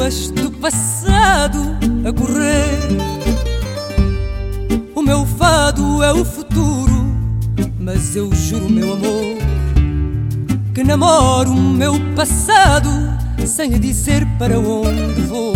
lágrimas do passado a correr. O meu fado é o futuro, mas eu juro, meu amor, que namoro o meu passado sem lhe dizer para onde vou.